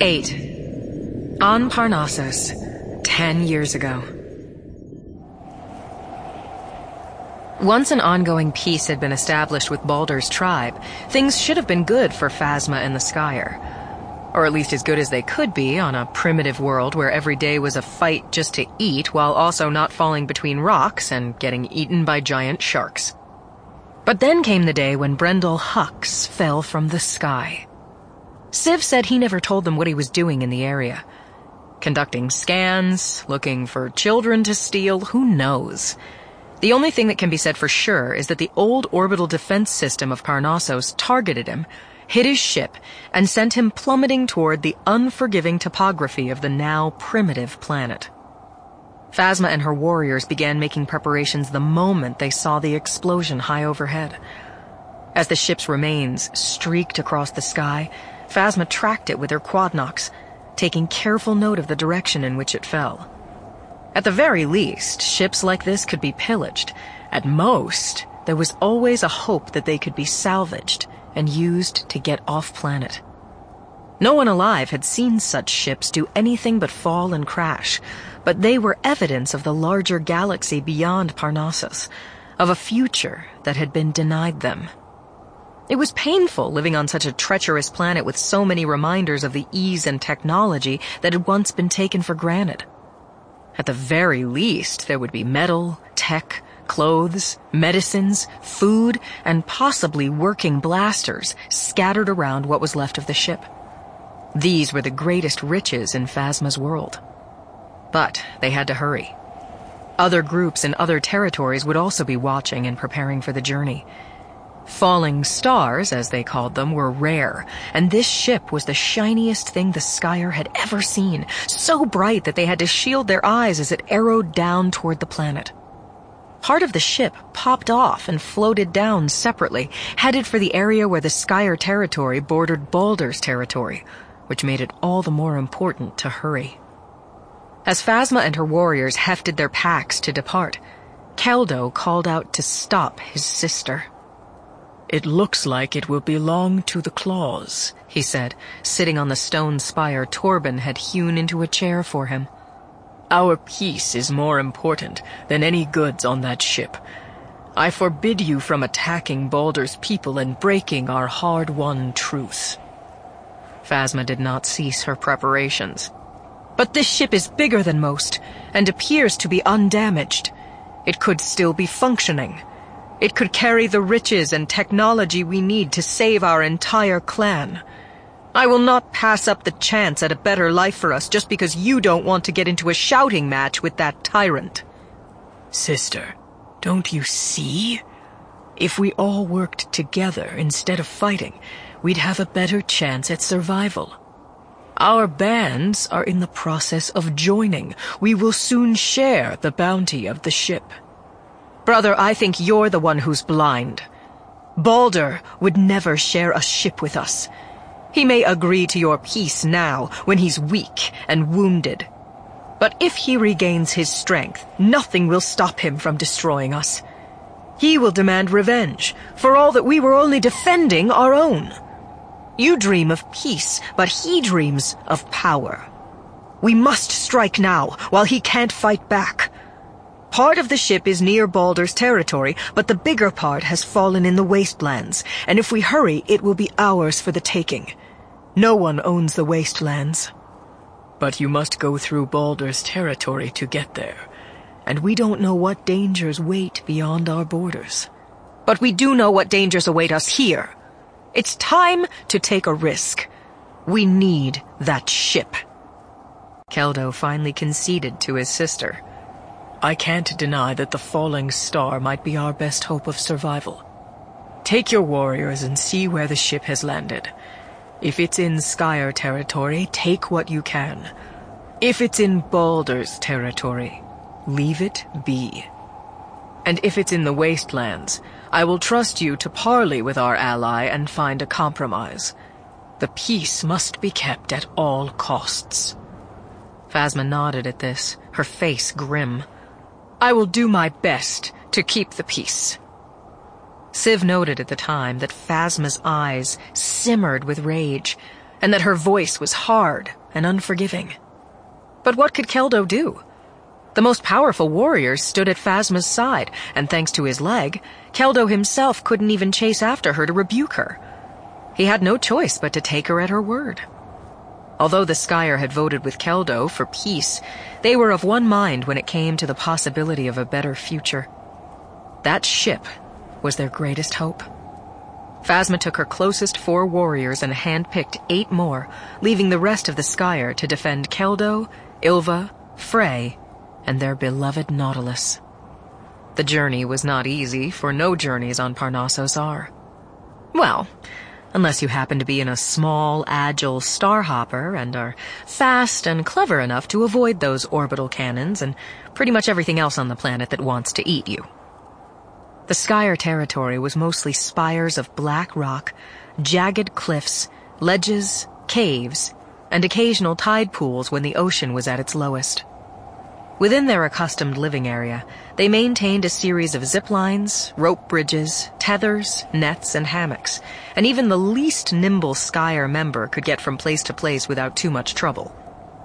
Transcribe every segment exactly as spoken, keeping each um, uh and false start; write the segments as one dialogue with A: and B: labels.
A: eight. On Parnassus, ten years ago. Once an ongoing peace had been established with Baldur's tribe, things should have been good for Phasma and the Skyer. Or at least as good as they could be on a primitive world where every day was a fight just to eat while also not falling between rocks and getting eaten by giant sharks. But then came the day when Brendel Hux fell from the sky. Civ said he never told them what he was doing in the area. Conducting scans, looking for children to steal, who knows? The only thing that can be said for sure is that the old orbital defense system of Parnassus targeted him, hit his ship, and sent him plummeting toward the unforgiving topography of the now primitive planet. Phasma and her warriors began making preparations the moment they saw the explosion high overhead. As the ship's remains streaked across the sky, Phasma tracked it with her quadnox, taking careful note of the direction in which it fell. At the very least, ships like this could be pillaged. At most, there was always a hope that they could be salvaged and used to get off-planet. No one alive had seen such ships do anything but fall and crash, but they were evidence of the larger galaxy beyond Parnassus, of a future that had been denied them. It was painful living on such a treacherous planet with so many reminders of the ease and technology that had once been taken for granted. At the very least, there would be metal, tech, clothes, medicines, food, and possibly working blasters scattered around what was left of the ship. These were the greatest riches in Phasma's world. But they had to hurry. Other groups in other territories would also be watching and preparing for the journey. Falling stars, as they called them, were rare, and this ship was the shiniest thing the Skyer had ever seen, so bright that they had to shield their eyes as it arrowed down toward the planet. Part of the ship popped off and floated down separately, headed for the area where the Skyer territory bordered Baldur's territory, which made it all the more important to hurry. As Phasma and her warriors hefted their packs to depart, Keldo called out to stop his sister.
B: "It looks like it will belong to the claws,"
A: he said, sitting on the stone spire Torben had hewn into a chair for him.
B: "Our peace is more important than any goods on that ship. I forbid you from attacking Baldur's people and breaking our hard-won truce."
A: Phasma did not cease her preparations. "But this ship is bigger than most, and appears to be undamaged. It could still be functioning. It could carry the riches and technology we need to save our entire clan. I will not pass up the chance at a better life for us just because you don't want to get into a shouting match with that tyrant."
B: "Sister, don't you see? If we all worked together instead of fighting, we'd have a better chance at survival. Our bands are in the process of joining. We will soon share the bounty of the ship."
A: "Brother, I think you're the one who's blind. Baldur would never share a ship with us. He may agree to your peace now, when he's weak and wounded. But if he regains his strength, nothing will stop him from destroying us. He will demand revenge, for all that we were only defending our own. You dream of peace, but he dreams of power. We must strike now, while he can't fight back. Part of the ship is near Baldur's territory, but the bigger part has fallen in the wastelands, and if we hurry, it will be ours for the taking. No one owns the wastelands."
B: "But you must go through Baldur's territory to get there, and we don't know what dangers wait beyond our borders."
A: "But we do know what dangers await us here. It's time to take a risk. We need that ship." Keldo finally conceded to his sister.
B: "I can't deny that the falling star might be our best hope of survival. Take your warriors and see where the ship has landed. If it's in Skyer territory, take what you can. If it's in Baldur's territory, leave it be. And if it's in the wastelands, I will trust you to parley with our ally and find a compromise. The peace must be kept at all costs."
A: Phasma nodded at this, her face grim. "I will do my best to keep the peace." Civ noted at the time that Phasma's eyes simmered with rage. and that her voice was hard and unforgiving. But what could Keldo do? The most powerful warriors stood at Phasma's side, and thanks to his leg, Keldo himself couldn't even chase after her to rebuke her. He had no choice but to take her at her word. Although the Skyer had voted with Keldo for peace, they were of one mind when it came to the possibility of a better future. That ship was their greatest hope. Phasma took her closest four warriors and handpicked eight more, leaving the rest of the Skyer to defend Keldo, Ylva, Frey, and their beloved Nautilus. The journey was not easy, for no journeys on Parnassos are. Well, unless you happen to be in a small, agile starhopper and are fast and clever enough to avoid those orbital cannons and pretty much everything else on the planet that wants to eat you. The Skyer territory was mostly spires of black rock, jagged cliffs, ledges, caves, and occasional tide pools when the ocean was at its lowest. Within their accustomed living area, they maintained a series of zip lines, rope bridges, tethers, nets, and hammocks, and even the least nimble Skyer member could get from place to place without too much trouble.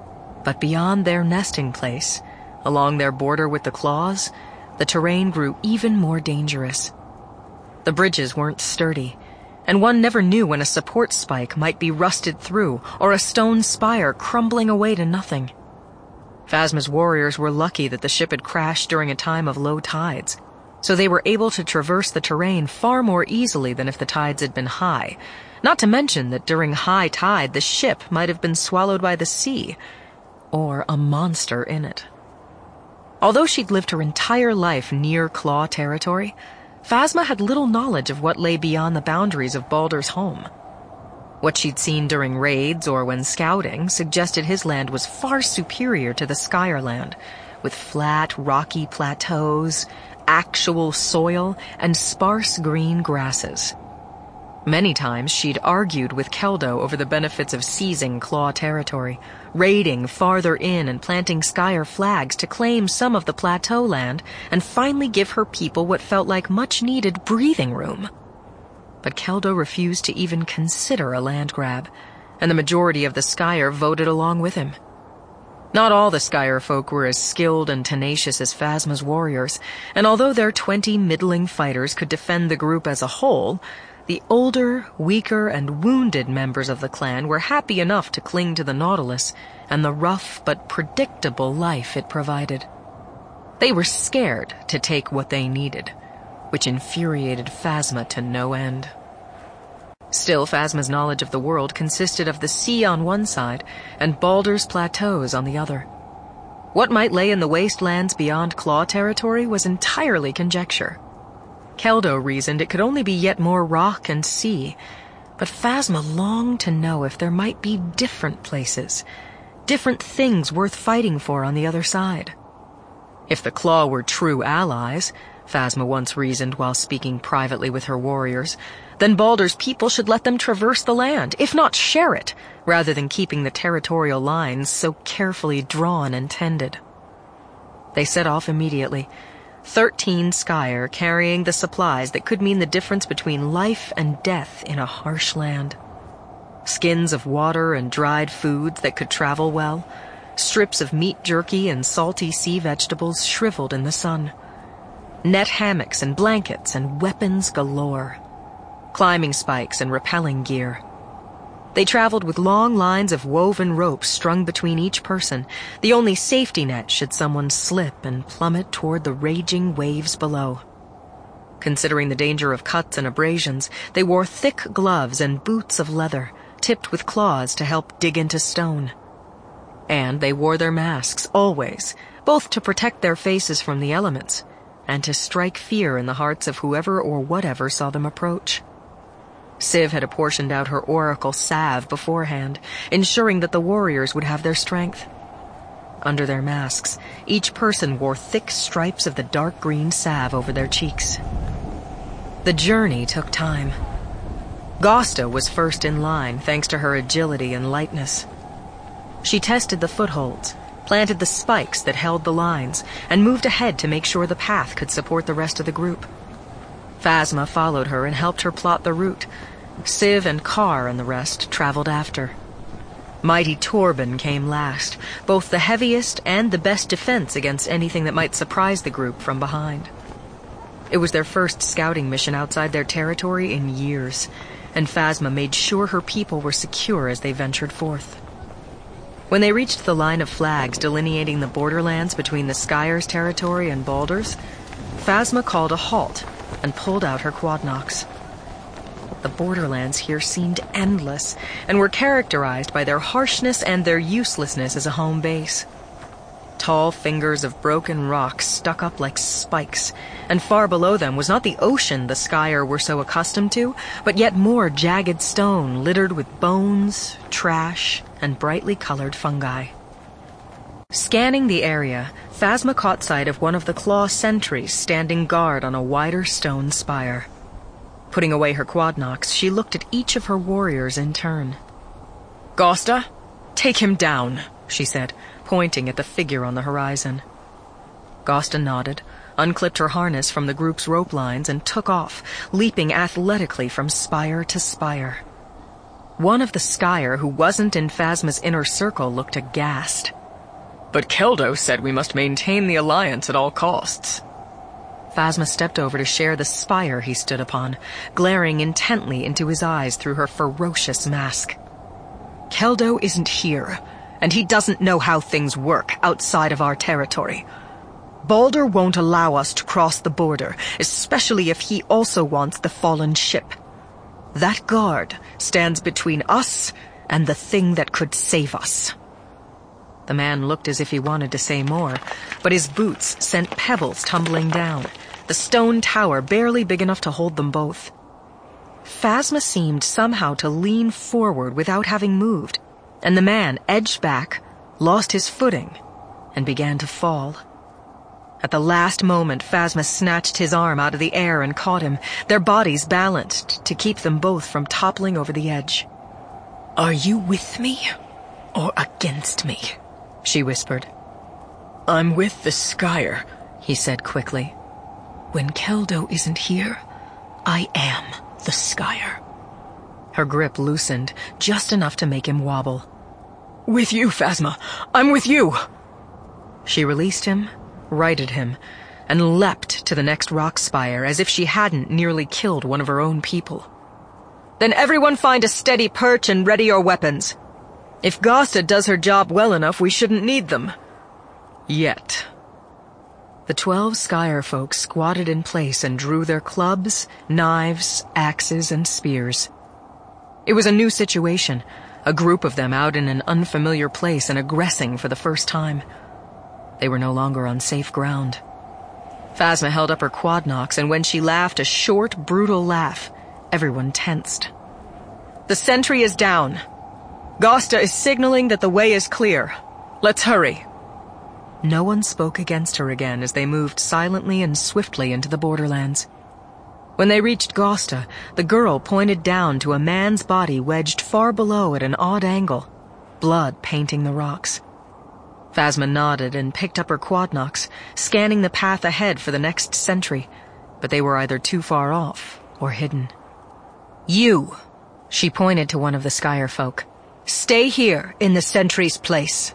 A: But beyond their nesting place, along their border with the claws, the terrain grew even more dangerous. The bridges weren't sturdy, and one never knew when a support spike might be rusted through or a stone spire crumbling away to nothing. Phasma's warriors were lucky that the ship had crashed during a time of low tides, so they were able to traverse the terrain far more easily than if the tides had been high, not to mention that during high tide the ship might have been swallowed by the sea, or a monster in it. Although she'd lived her entire life near Claw territory, Phasma had little knowledge of what lay beyond the boundaries of Baldur's home. What she'd seen during raids or when scouting suggested his land was far superior to the Skyerland, with flat, rocky plateaus, actual soil, and sparse green grasses. Many times she'd argued with Keldo over the benefits of seizing Claw territory, raiding farther in and planting Skyer flags to claim some of the plateau land and finally give her people what felt like much-needed breathing room. But Keldo refused to even consider a land grab, and the majority of the Skyer voted along with him. Not all the Skyer folk were as skilled and tenacious as Phasma's warriors, and although their twenty middling fighters could defend the group as a whole, the older, weaker, and wounded members of the clan were happy enough to cling to the Nautilus and the rough but predictable life it provided. They were scared to take what they needed, which infuriated Phasma to no end. Still, Phasma's knowledge of the world consisted of the sea on one side and Baldur's plateaus on the other. What might lay in the wastelands beyond Claw territory was entirely conjecture. Keldo reasoned it could only be yet more rock and sea, but Phasma longed to know if there might be different places, different things worth fighting for on the other side. If the Claw were true allies, Phasma once reasoned while speaking privately with her warriors, then Baldur's people should let them traverse the land, if not share it, rather than keeping the territorial lines so carefully drawn and tended. They set off immediately, thirteen Skyer carrying the supplies that could mean the difference between life and death in a harsh land. Skins of water and dried foods that could travel well, strips of meat jerky and salty sea vegetables shriveled in the sun, net hammocks and blankets and weapons galore, climbing spikes and rappelling gear. They traveled with long lines of woven ropes strung between each person, the only safety net should someone slip and plummet toward the raging waves below. Considering the danger of cuts and abrasions, they wore thick gloves and boots of leather, tipped with claws to help dig into stone. And they wore their masks, always, both to protect their faces from the elements, and to strike fear in the hearts of whoever or whatever saw them approach. Civ had apportioned out her oracle salve beforehand, ensuring that the warriors would have their strength. Under their masks, each person wore thick stripes of the dark green salve over their cheeks. The journey took time. Gosta was first in line, thanks to her agility and lightness. She tested the footholds, planted the spikes that held the lines, and moved ahead to make sure the path could support the rest of the group. Phasma followed her and helped her plot the route. Civ and Carr and the rest traveled after, Mighty Torben came last, both the heaviest and the best defense against anything that might surprise the group from behind. It was their first scouting mission outside their territory in years, and Phasma made sure her people were secure as they ventured forth. When they reached the line of flags delineating the borderlands between the Skyre's territory and Baldur's, Phasma called a halt and pulled out her quadnox. The borderlands here seemed endless and were characterized by their harshness and their uselessness as a home base. Tall fingers of broken rock stuck up like spikes, and far below them was not the ocean the Skyre were so accustomed to, but yet more jagged stone littered with bones, trash, and brightly colored fungi. Scanning the area, Phasma caught sight of one of the claw sentries standing guard on a wider stone spire. Putting away her quadnox, she looked at each of her warriors in turn.
B: "Gosta, take him down,"
A: she said, pointing at the figure on the horizon. Gosta nodded, unclipped her harness from the group's rope lines, and took off, leaping athletically from spire to spire. One of the Skyre who wasn't in Phasma's inner circle looked aghast.
B: "But Keldo said we must maintain the alliance at all costs."
A: Phasma stepped over to share the spire he stood upon, glaring intently into his eyes through her ferocious mask.
C: "Keldo isn't here, and he doesn't know how things work outside of our territory. Baldur won't allow us to cross the border, especially if he also wants the fallen ship. That guard stands between us and the thing that could save us."
A: The man looked as if he wanted to say more, but his boots sent pebbles tumbling down, the stone tower barely big enough to hold them both. Phasma seemed somehow to lean forward without having moved, and the man edged back, lost his footing, and began to fall. At the last moment, Phasma snatched his arm out of the air and caught him, their bodies balanced to keep them both from toppling over the edge.
C: "Are you with me or against me?" she whispered.
B: "I'm with the Skyre,"
A: he said quickly.
C: "When Keldo isn't here, I am the Skyre."
A: Her grip loosened, just enough to make him wobble.
B: "With you, Phasma. I'm with you."
A: She released him, righted him, and leapt to the next rock spire as if she hadn't nearly killed one of her own people.
C: "Then everyone find a steady perch and ready your weapons. If Gosta does her job well enough, we shouldn't need them."
B: Yet.
A: The twelve Skyre folk squatted in place and drew their clubs, knives, axes, and spears. It was a new situation, a group of them out in an unfamiliar place and aggressing for the first time. They were no longer on safe ground. Phasma held up her quadnox, and when she laughed a short, brutal laugh, everyone tensed.
C: "The sentry is down. Gosta is signaling that the way is clear. Let's hurry."
A: No one spoke against her again as they moved silently and swiftly into the borderlands. When they reached Gosta, the girl pointed down to a man's body wedged far below at an odd angle, blood painting the rocks. Phasma nodded and picked up her quadnox, scanning the path ahead for the next sentry, but they were either too far off or hidden.
C: "You,"
A: she pointed to one of the Skyre folk.
C: "Stay here in the sentry's place."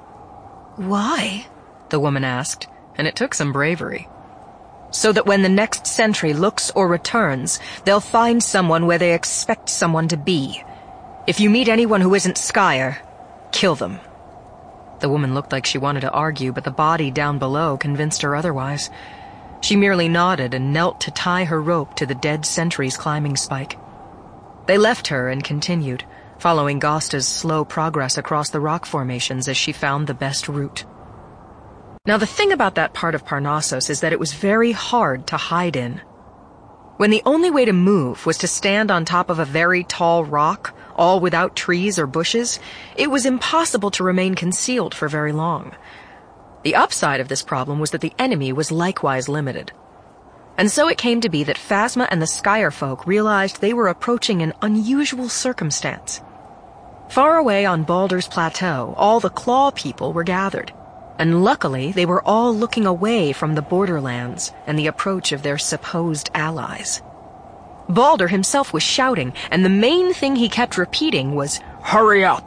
A: "Why?" the woman asked, and it took some bravery.
C: "So that when the next sentry looks or returns, they'll find someone where they expect someone to be. If you meet anyone who isn't Skyre, kill them."
A: The woman looked like she wanted to argue, but the body down below convinced her otherwise. She merely nodded and knelt to tie her rope to the dead sentry's climbing spike. They left her and continued, following Gosta's slow progress across the rock formations as she found the best route. Now, the thing about that part of Parnassos is that it was very hard to hide in. When the only way to move was to stand on top of a very tall rock, all without trees or bushes, it was impossible to remain concealed for very long. The upside of this problem was that the enemy was likewise limited. And so it came to be that Phasma and the Skyre folk realized they were approaching an unusual circumstance. Far away on Baldur's Plateau, all the Claw people were gathered, and luckily they were all looking away from the borderlands and the approach of their supposed allies. Baldur himself was shouting, and the main thing he kept repeating was,
B: "Hurry up!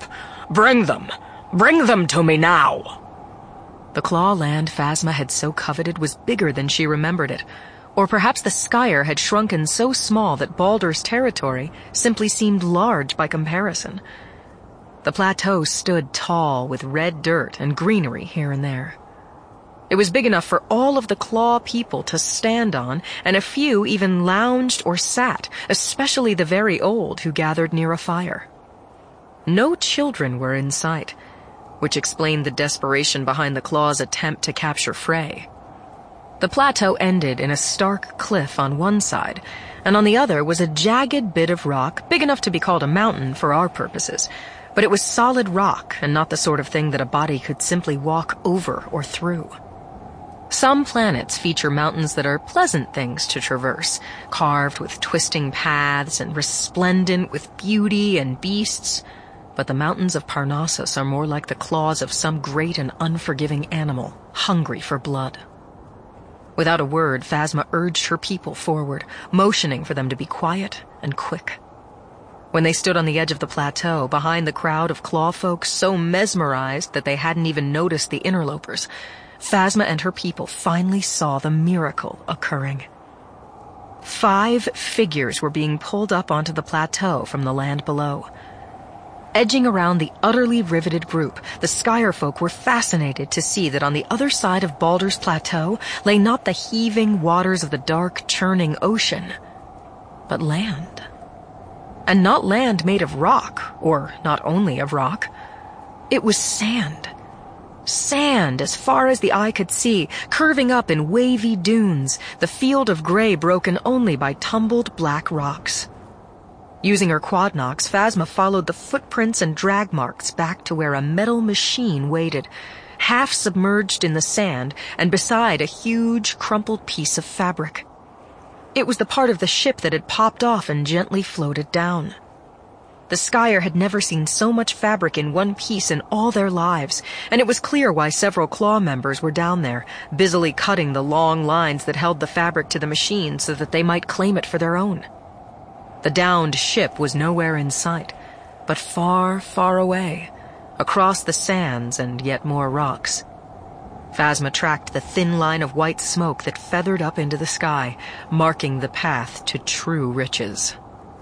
B: Bring them! Bring them to me now!
A: The claw land Phasma had so coveted was bigger than she remembered it, or perhaps the Skyer had shrunken so small that Baldur's territory simply seemed large by comparison. The plateau stood tall with red dirt and greenery here and there. It was big enough for all of the claw people to stand on, and a few even lounged or sat, especially the very old who gathered near a fire. No children were in sight, which explained the desperation behind the claw's attempt to capture Frey. The plateau ended in a stark cliff on one side, and on the other was a jagged bit of rock big enough to be called a mountain for our purposes, but it was solid rock and not the sort of thing that a body could simply walk over or through. Some planets feature mountains that are pleasant things to traverse, carved with twisting paths and resplendent with beauty and beasts, but the mountains of Parnassus are more like the claws of some great and unforgiving animal, hungry for blood. Without a word, Phasma urged her people forward, motioning for them to be quiet and quick. When they stood on the edge of the plateau, behind the crowd of claw folk so mesmerized that they hadn't even noticed the interlopers, Phasma and her people finally saw the miracle occurring. Five figures were being pulled up onto the plateau from the land below. Edging around the utterly riveted group, the Skyer folk were fascinated to see that on the other side of Baldur's plateau lay not the heaving waters of the dark, churning ocean, but land. And not land made of rock, or not only of rock. It was sand. Sand as far as the eye could see, curving up in wavy dunes, the field of gray broken only by tumbled black rocks. Using her quadnox, Phasma followed the footprints and drag marks back to where a metal machine waited, half submerged in the sand and beside a huge, crumpled piece of fabric. It was the part of the ship that had popped off and gently floated down. The Skyer had never seen so much fabric in one piece in all their lives, and it was clear why several claw members were down there, busily cutting the long lines that held the fabric to the machine so that they might claim it for their own. The downed ship was nowhere in sight, but far, far away, across the sands and yet more rocks. Phasma tracked the thin line of white smoke that feathered up into the sky, marking the path to true riches.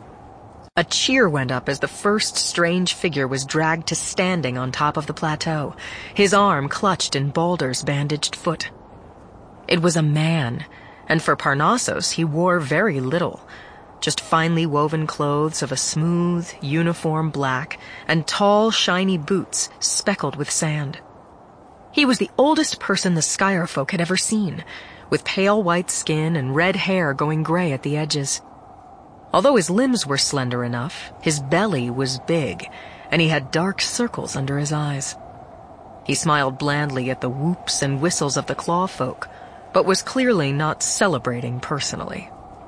A: A cheer went up as the first strange figure was dragged to standing on top of the plateau, his arm clutched in Baldur's bandaged foot. It was a man, and for Parnassus he wore very little, just finely woven clothes of a smooth, uniform black, and tall, shiny boots speckled with sand. He was the oldest person the Skyer folk had ever seen, with pale white skin and red hair going gray at the edges. Although his limbs were slender enough, his belly was big, and he had dark circles under his eyes. He smiled blandly at the whoops and whistles of the claw folk, but was clearly not celebrating personally.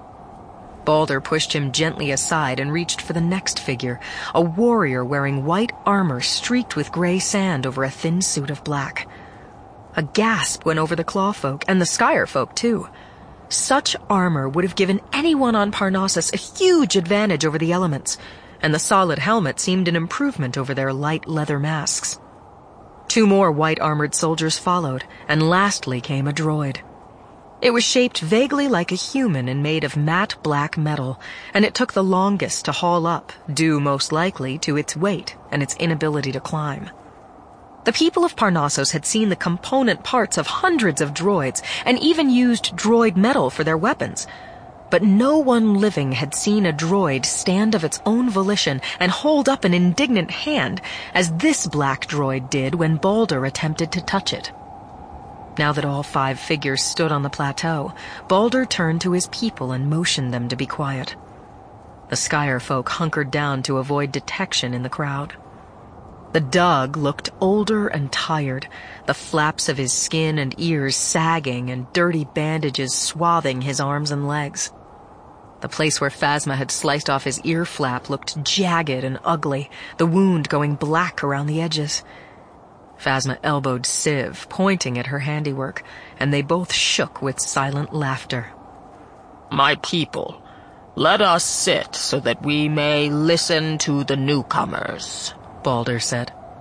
A: Baldur pushed him gently aside and reached for the next figure, a warrior wearing white armor streaked with gray sand over a thin suit of black. A gasp went over the claw folk, and the Skyer folk too. Such armor would have given anyone on Parnassus a huge advantage over the elements, and the solid helmet seemed an improvement over their light leather masks. Two more white-armored soldiers followed, and lastly came a droid. It was shaped vaguely like a human and made of matte black metal, and it took the longest to haul up, due most likely to its weight and its inability to climb. The people of Parnassus had seen the component parts of hundreds of droids and even used droid metal for their weapons. But no one living had seen a droid stand of its own volition and hold up an indignant hand, as this black droid did when Baldur attempted to touch it. Now that all five figures stood on the plateau, Baldur turned to his people and motioned them to be quiet. The Skyer folk hunkered down to avoid detection in the crowd. The Dug looked older and tired, the flaps of his skin and ears sagging and dirty bandages swathing his arms and legs. The place where Phasma had sliced off his ear flap looked jagged and ugly, the wound going black around the edges. Phasma elbowed Civ, pointing at her handiwork, and they both shook with silent laughter.
B: "My people, let us sit so that we may listen to the newcomers," Baldur said.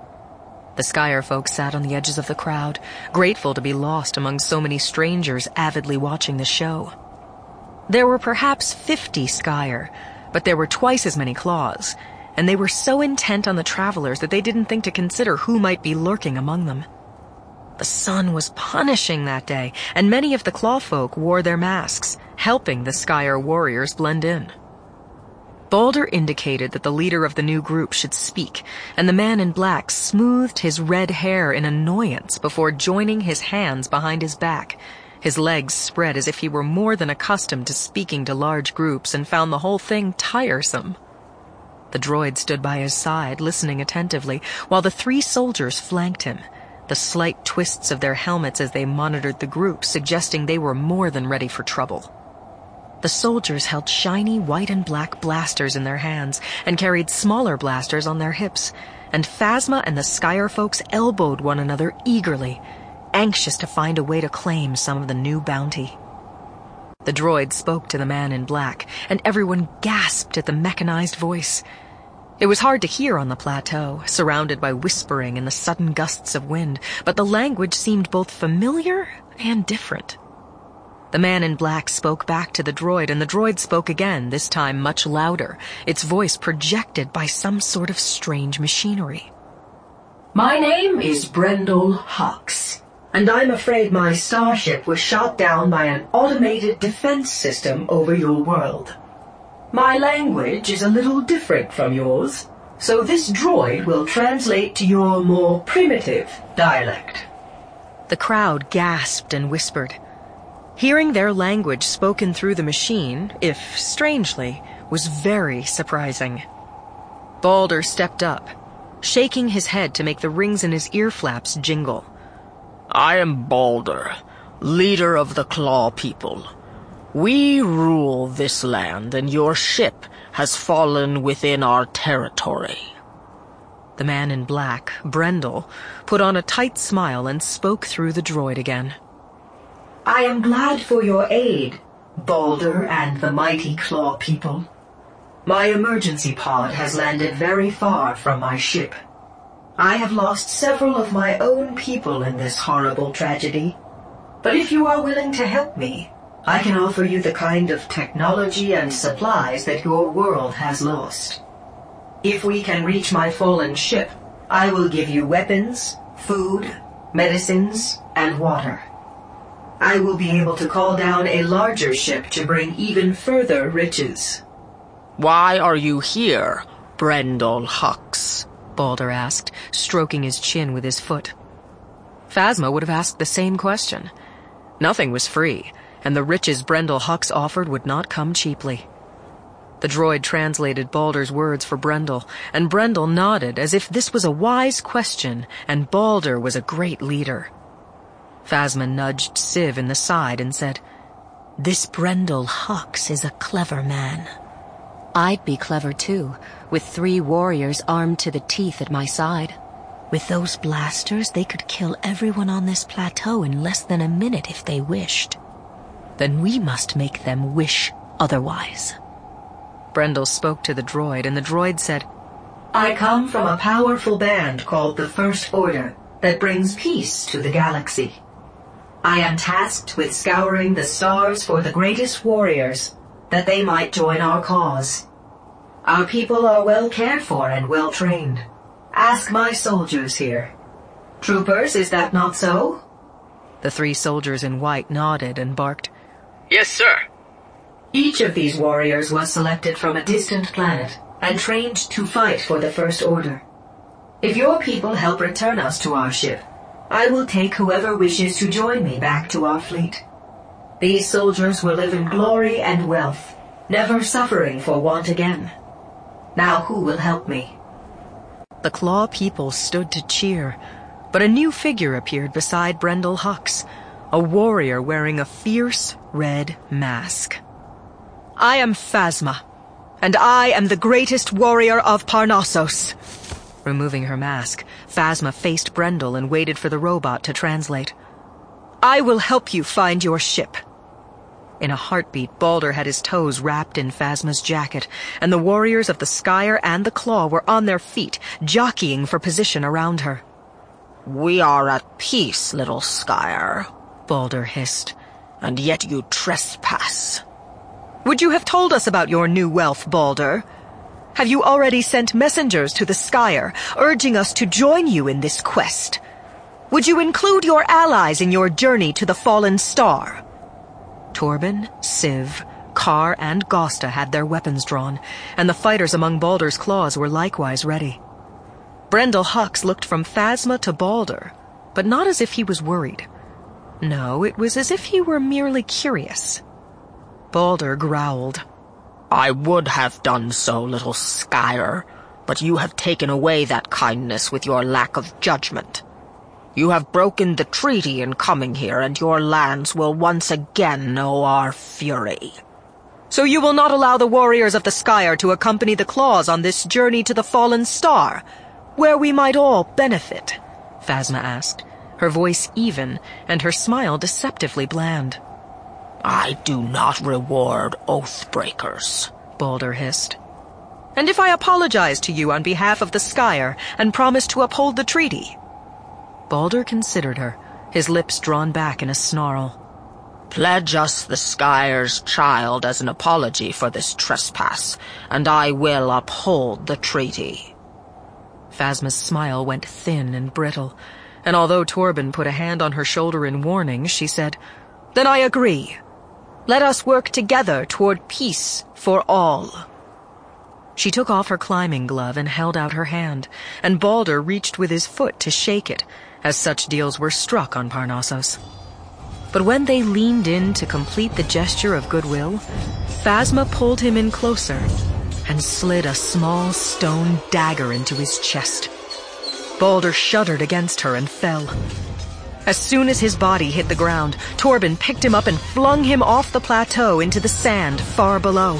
A: The Skyer folk sat on the edges of the crowd, grateful to be lost among so many strangers avidly watching the show. There were perhaps fifty Skyer, but there were twice as many claws, and they were so intent on the travelers that they didn't think to consider who might be lurking among them. The sun was punishing that day, and many of the claw folk wore their masks, helping the Skyer warriors blend in. Balder indicated that the leader of the new group should speak, and the man in black smoothed his red hair in annoyance before joining his hands behind his back, his legs spread as if he were more than accustomed to speaking to large groups and found the whole thing tiresome. The droid stood by his side, listening attentively, while the three soldiers flanked him, the slight twists of their helmets as they monitored the group suggesting they were more than ready for trouble. The soldiers held shiny white and black blasters in their hands and carried smaller blasters on their hips, and Phasma and the Skyer folks elbowed one another eagerly, anxious to find a way to claim some of the new bounty. The droid spoke to the man in black, and everyone gasped at the mechanized voice. It was hard to hear on the plateau, surrounded by whispering and the sudden gusts of wind, but the language seemed both familiar and different. The man in black spoke back to the droid, and the droid spoke again, this time much louder, its voice projected by some sort of strange machinery.
D: My name is Brendel Hux, and I'm afraid my starship was shot down by an automated defense system over your world. My language is a little different from yours, so this droid will translate to your more primitive dialect.
A: The crowd gasped and whispered. Hearing their language spoken through the machine, if strangely, was very surprising. Balder stepped up, shaking his head to make the rings in his ear flaps jingle.
B: I am Balder, leader of the Claw people. We rule this land, and your ship has fallen within our territory.
A: The man in black, Brendel, put on a tight smile and spoke through the droid again.
D: I am glad for your aid, Balder and the mighty Claw people. My emergency pod has landed very far from my ship. I have lost several of my own people in this horrible tragedy, but if you are willing to help me, I can offer you the kind of technology and supplies that your world has lost. If we can reach my fallen ship, I will give you weapons, food, medicines, and water. I will be able to call down a larger ship to bring even further riches.
B: Why are you here, Brendel Hux?
A: Balder asked, stroking his chin with his foot. Phasma would have asked the same question. Nothing was free, and the riches Brendel Hux offered would not come cheaply. The droid translated Balder's words for Brendel, and Brendel nodded as if this was a wise question and Balder was a great leader. Phasma nudged Civ in the side and said,
E: This Brendel Hux is a clever man. I'd be clever too, with three warriors armed to the teeth at my side. With those blasters, they could kill everyone on this plateau in less than a minute if they wished. Then we must make them wish otherwise.
A: Brendel spoke to the droid, and the droid said,
D: I come from a powerful band called the First Order that brings peace to the galaxy. I am tasked with scouring the stars for the greatest warriors, that they might join our cause. Our people are well cared for and well trained. Ask my soldiers here. Troopers, is that not so?
A: The three soldiers in white nodded and barked,
F: Yes, sir.
D: Each of these warriors was selected from a distant planet and trained to fight for the First Order. If your people help return us to our ship, I will take whoever wishes to join me back to our fleet. These soldiers will live in glory and wealth, never suffering for want again. Now who will help me?
A: The Claw people stood to cheer, but a new figure appeared beside Brendel Hux, a warrior wearing a fierce red mask.
C: I am Phasma, and I am the greatest warrior of Parnassos.
A: Removing her mask, Phasma faced Brendel and waited for the robot to translate.
C: I will help you find your ship.
A: In a heartbeat, Balder had his toes wrapped in Phasma's jacket, and the warriors of the Skyer and the Claw were on their feet, jockeying for position around her.
C: We are at peace, little Skyer, Balder hissed, and yet you trespass. Would you have told us about your new wealth, Balder? Have you already sent messengers to the Skyer, urging us to join you in this quest? Would you include your allies in your journey to the fallen star? Torben, Siv, Kar, and Gosta had their weapons drawn, and the fighters among Balder's claws were likewise ready. Brendel Hux looked from Phasma to Balder, but not as if he was worried. No, it was as if he were merely curious. Balder growled. I would have done so, little Skyer, but you have taken away that kindness with your lack of judgment. You have broken the treaty in coming here, and your lands will once again know our fury. So you will not allow the warriors of the Skyer to accompany the claws on this journey to the fallen star, where we might all benefit? Phasma asked, her voice even and her smile deceptively bland. I do not reward oath-breakers, Balder hissed. And if I apologize to you on behalf of the Skyer and promise to uphold the treaty? Balder considered her, his lips drawn back in a snarl. Pledge us the Skyer's child as an apology for this trespass, and I will uphold the treaty. Phasma's smile went thin and brittle, and although Torben put a hand on her shoulder in warning, she said, Then I agree. Let us work together toward peace for all. She took off her climbing glove and held out her hand, and Balder reached with his foot to shake it, as such deals were struck on Parnassos. But when they leaned in to complete the gesture of goodwill, Phasma pulled him in closer and slid a small stone dagger into his chest. Balder shuddered against her and fell. As soon as his body hit the ground, Torben picked him up and flung him off the plateau into the sand far below.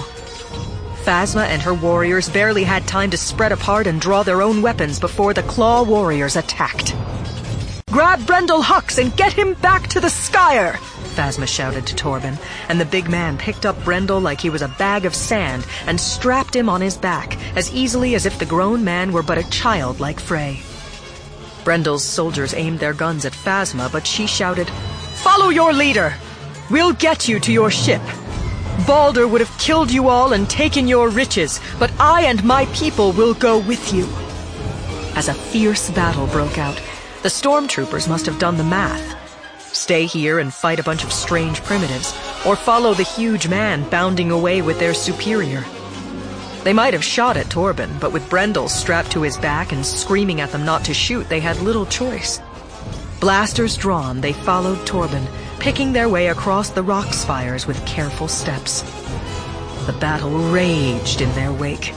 C: Phasma and her warriors barely had time to spread apart and draw their own weapons before the Claw warriors attacked. Grab Brendel Hux and get him back to the Skyer! Phasma shouted to Torben, and the big man picked up Brendel like he was a bag of sand and strapped him on his back as easily as if the grown man were but a child like Frey. Brendel's soldiers aimed their guns at Phasma, but she shouted, Follow your leader! We'll get you to your ship! Balder would have killed you all and taken your riches, but I and my people will go with you. As a fierce battle broke out, the stormtroopers must have done the math. Stay here and fight a bunch of strange primitives, or follow the huge man bounding away with their superior. They might have shot at Torben, but with Brendel strapped to his back and screaming at them not to shoot, they had little choice. Blasters drawn, they followed Torben, picking their way across the rock spires with careful steps. The battle raged in their wake.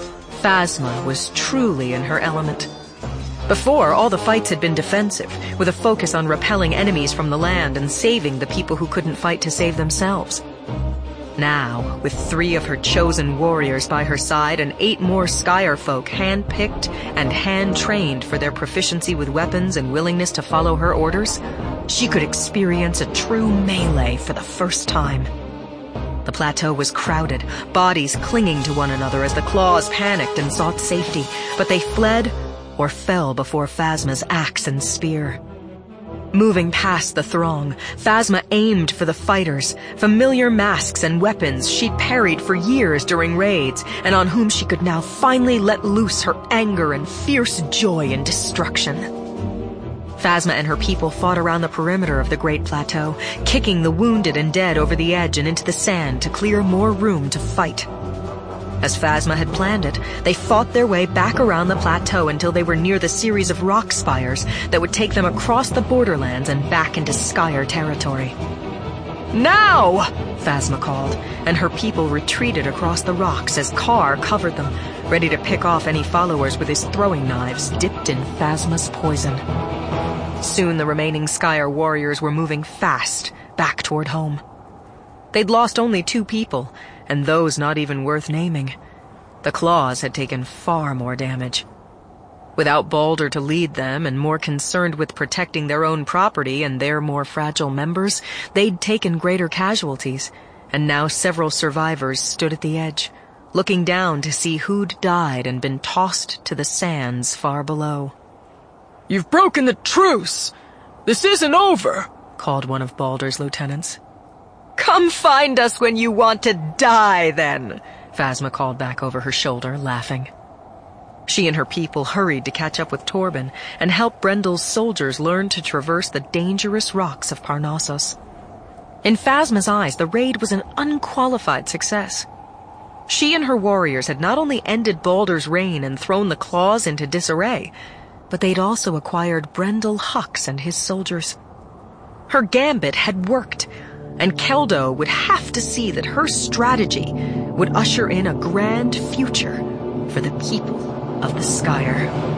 C: Phasma was truly in her element. Before, all the fights had been defensive, with a focus on repelling enemies from the land and saving the people who couldn't fight to save themselves. Now, with three of her chosen warriors by her side and eight more Skyer folk hand-picked and hand-trained for their proficiency with weapons and willingness to follow her orders, she could experience a true melee for the first time. The plateau was crowded, bodies clinging to one another as the claws panicked and sought safety, but they fled or fell before Phasma's axe and spear. Moving past the throng, Phasma aimed for the fighters, familiar masks and weapons she'd parried for years during raids, and on whom she could now finally let loose her anger and fierce joy in destruction. Phasma and her people fought around the perimeter of the Great Plateau, kicking the wounded and dead over the edge and into the sand to clear more room to fight. As Phasma had planned it, they fought their way back around the plateau until they were near the series of rock spires that would take them across the borderlands and back into Skyer territory. Now! Phasma called, and her people retreated across the rocks as Kar covered them, ready to pick off any followers with his throwing knives dipped in Phasma's poison. Soon the remaining Skyer warriors were moving fast back toward home. They'd lost only two people, and those not even worth naming. The claws had taken far more damage. Without Balder to lead them and more concerned with protecting their own property and their more fragile members, they'd taken greater casualties, and now several survivors stood at the edge, looking down to see who'd died and been tossed to the sands far below.
B: You've broken the truce! This isn't over!
A: Called one of Baldur's lieutenants.
C: Come find us when you want to die, then,
A: Phasma called back over her shoulder, laughing. She and her people hurried to catch up with Torben and help Brendel's soldiers learn to traverse the dangerous rocks of Parnassus. In Phasma's eyes, the raid was an unqualified success. She and her warriors had not only ended Baldur's reign and thrown the claws into disarray, but they'd also acquired Brendel Hux and his soldiers. Her gambit had worked, and Keldo would have to see that her strategy would usher in a grand future for the people of the Skyer.